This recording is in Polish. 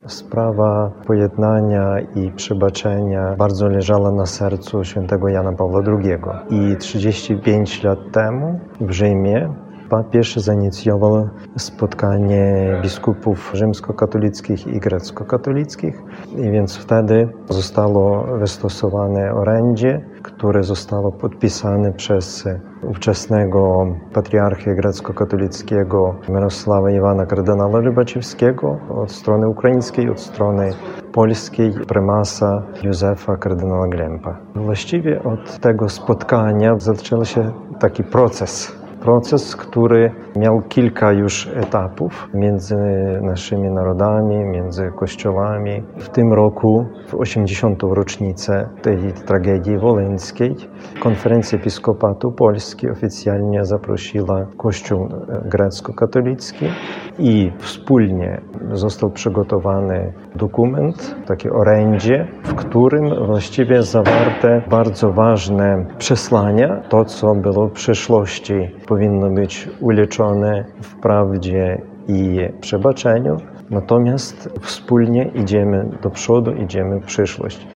Sprawa pojednania i przebaczenia bardzo leżała na sercu świętego Jana Pawła II. I 35 lat temu w Rzymie papież zainicjował spotkanie biskupów rzymskokatolickich i grecko-katolickich. I więc wtedy zostało wystosowane orędzie, które zostało podpisane przez ówczesnego patriarchę grecko-katolickiego Mirosława Iwana kardynała Rybaczewskiego od strony ukraińskiej, od strony polskiej prymasa Józefa kardynała Glempa. Właściwie od tego spotkania zaczął się taki proces, który miał kilka już etapów między naszymi narodami, między kościołami. W tym roku, w 80. rocznicę tej tragedii wołyńskiej, Konferencja Episkopatu Polski oficjalnie zaprosiła Kościół grecko-katolicki i wspólnie został przygotowany dokument, takie orędzie, w którym właściwie zawarte bardzo ważne przesłania, to co było w przeszłości powinno być uleczone w prawdzie i przebaczeniu, natomiast wspólnie idziemy do przodu, idziemy w przyszłość.